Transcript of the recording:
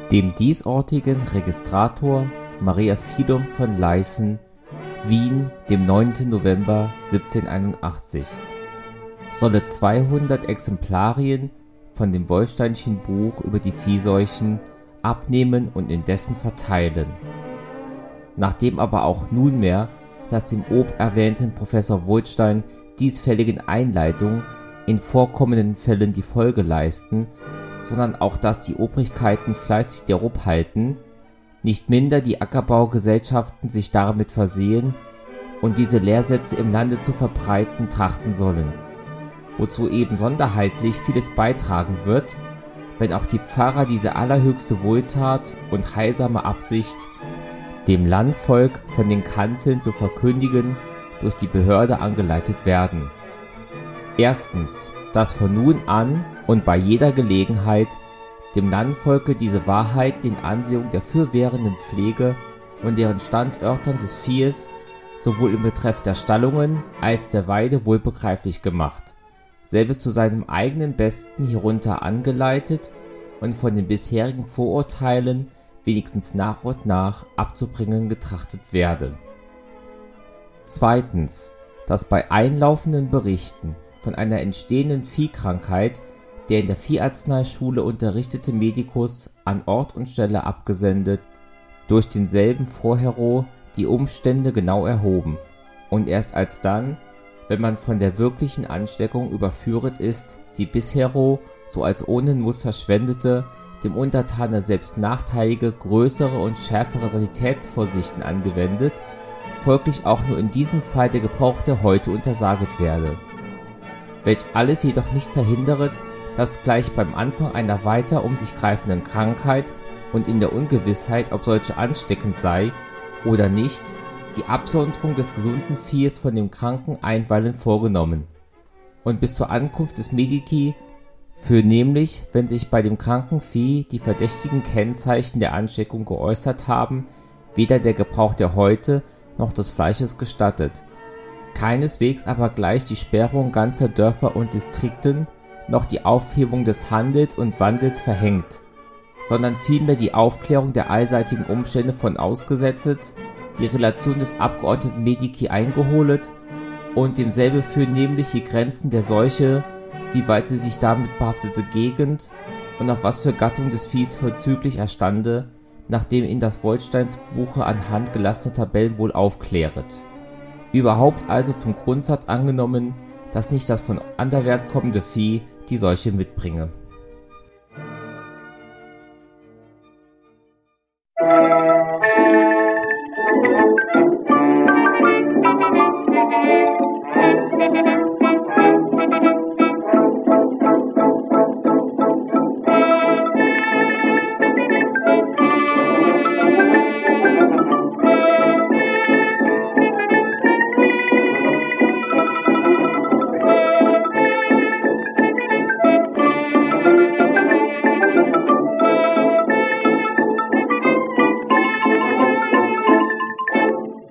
dem diesortigen Registrator Maria Philum von Leyßen, Wien, dem 9. November 1781, solle 200 Exemplarien von dem Wollsteinschen Buch über die Viehseuchen abnehmen und indessen verteilen. Nachdem aber auch nunmehr das dem oberwähnten Professor Wollstein diesfälligen Einleitung in vorkommenden Fällen die Folge leisten, sondern auch dass die Obrigkeiten fleißig derob halten, nicht minder die Ackerbaugesellschaften sich damit versehen und diese Lehrsätze im Lande zu verbreiten trachten sollen, wozu eben sonderheitlich vieles beitragen wird, wenn auch die Pfarrer diese allerhöchste Wohltat und heilsame Absicht dem Landvolk von den Kanzeln zu verkündigen durch die Behörde angeleitet werden. Erstens, dass von nun an und bei jeder Gelegenheit dem Landvolke diese Wahrheit den Ansehung der fürwährenden Pflege und deren Standörtern des Viehes sowohl im Betreff der Stallungen als der Weide wohlbegreiflich gemacht, selbes zu seinem eigenen Besten hierunter angeleitet und von den bisherigen Vorurteilen wenigstens nach und nach abzubringen getrachtet werde. Zweitens, dass bei einlaufenden Berichten von einer entstehenden Viehkrankheit der in der Vieharzneischule unterrichtete Medikus an Ort und Stelle abgesendet, durch denselben vorhero die Umstände genau erhoben und erst alsdann, wenn man von der wirklichen Ansteckung überführet ist, die bishero so als ohne Not verschwendete, dem Untertane selbst nachteilige, größere und schärfere Sanitätsvorsichten angewendet, folglich auch nur in diesem Fall der Gebrauch der Häute untersaget werde. Welch alles jedoch nicht verhinderet, dass gleich beim Anfang einer weiter um sich greifenden Krankheit und in der Ungewissheit, ob solche ansteckend sei oder nicht, die Absonderung des gesunden Viehes von dem Kranken einweilen vorgenommen und bis zur Ankunft des Medici für nämlich, wenn sich bei dem kranken Vieh die verdächtigen Kennzeichen der Ansteckung geäußert haben, weder der Gebrauch der Häute noch des Fleisches gestattet, keineswegs aber gleich die Sperrung ganzer Dörfer und Distrikten noch die Aufhebung des Handels und Wandels verhängt, sondern vielmehr die Aufklärung der allseitigen Umstände von ausgesetzt, die Relation des Abgeordneten Medici eingeholet und demselbe für nämlich die Grenzen der Seuche, wie weit sie sich damit behaftete Gegend und auf was für Gattung des Viehs vorzüglich erstande, nachdem ihn das Wollsteins Buche anhand gelassener Tabellen wohl aufkläret. Überhaupt also zum Grundsatz angenommen, dass nicht das von anderwärts kommende Vieh die Seuche mitbringe.